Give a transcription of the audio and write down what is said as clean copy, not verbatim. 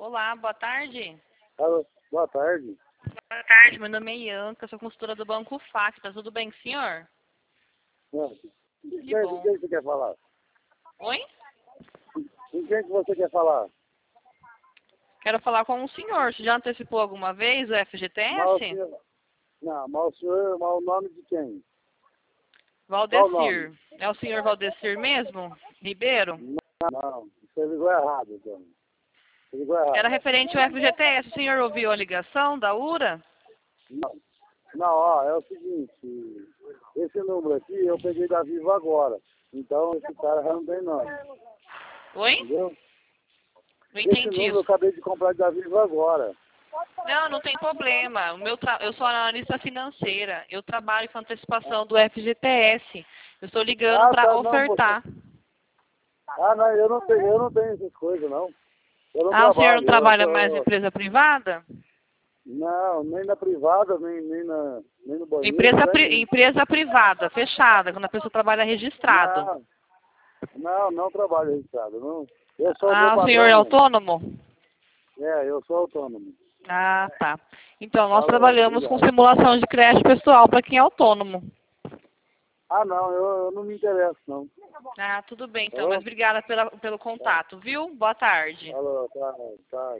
Olá, boa tarde. Alô, boa tarde. Boa tarde, meu nome é Ianca, sou consultora do Banco FAC. Tá tudo bem com o senhor? Com Que quem bom. você quer falar? Oi? Com quem que você quer falar? Quero falar com o senhor. Você já antecipou alguma vez o Mas o FGTS? senhor... Não, mas o senhor, mas o nome de quem? Qual o Valdecir. nome? É o senhor Valdecir mesmo? Ribeiro? Não, você ligou errado, Dona. Você ligou Era errado. referente ao FGTS. O senhor ouviu a ligação da URA? Não, não, ó, é o seguinte, esse número aqui eu peguei da Vivo agora. Então esse cara já não tem nome, Oi? entendeu? Não Esse entendi número eu isso. acabei de comprar da Vivo agora. Não, não tem problema. Eu sou analista financeira. Eu trabalho com antecipação do FGTS. Eu estou ligando Ah, para tá, não, você... ofertar. Ah, não, eu não tenho essas coisas, não. Eu não Ah, o senhor não trabalho, trabalha mais em empresa privada? Não, nem na privada, nem no banheiro, não tem. Empresa privada, fechada, quando a pessoa trabalha registrado. Não trabalho registrado, não. Eu sou o meu Ah, o senhor é patrão mesmo. autônomo? Eu sou autônomo. Ah, tá. Então, nós Falou, trabalhamos com obrigado. simulação de creche pessoal para quem é autônomo. Ah, não, eu não me interesso, não. Ah, tudo bem então, mas Falou? obrigada pelo contato, viu? Boa tarde. Falou, tá.